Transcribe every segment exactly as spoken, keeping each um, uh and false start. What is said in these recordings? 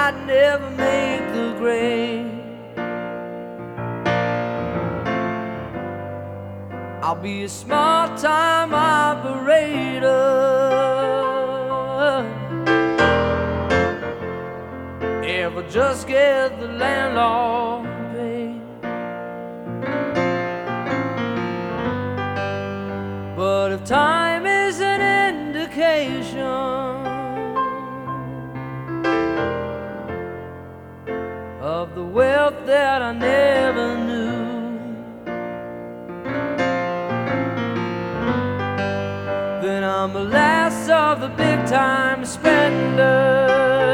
might never make the grade. I'll be a small-time operator if I just get the landlord paid. But if time is an indication of the wealth that I never knew, then I'm the last of the big-time spenders,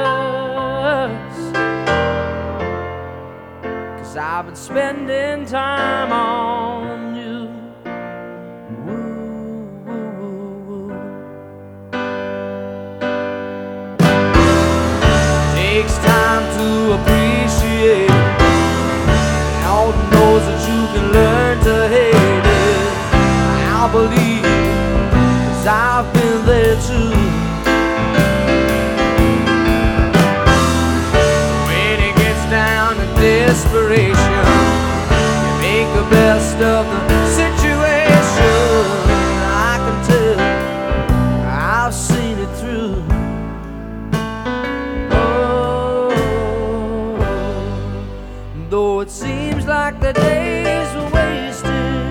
'cause I've been spending time on you. Woo, woo, woo, woo. Takes time to appreciate all the knows that you can learn to hate it. I believe I've been there too. When it gets down to desperation, you make the best of the situation. I can tell I've seen it through. Oh, though it seems like the days were wasted,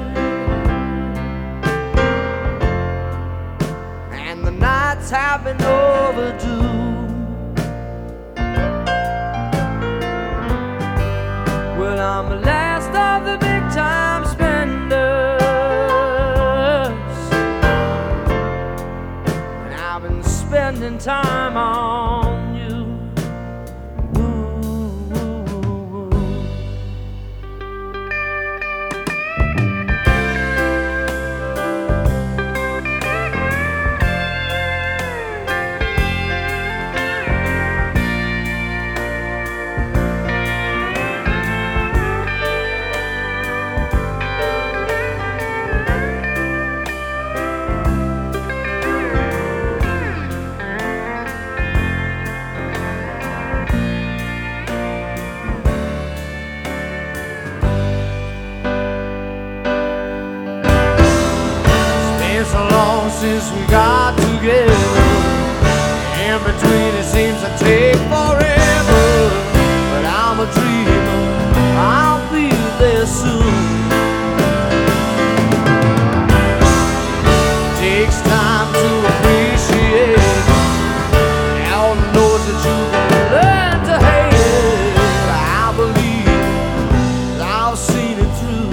nights have been overdue. Well, I'm the last of the big-time spenders, and I've been spending time on you. Ooh, ooh, ooh. So long since we got together, in between it seems to take forever. But I'm a dreamer, I'll be there soon. Takes time to appreciate all the notes that you can learn to hate. I believe I've seen it through.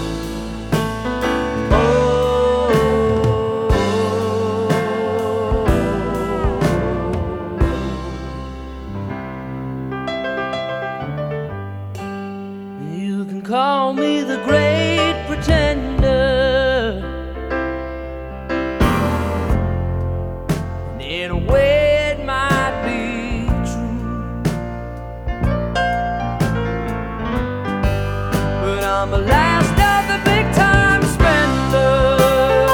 Call me the great pretender, and in a way it might be true, but I'm the last of the big-time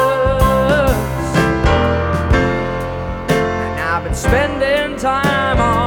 spenders, and I've been spending time on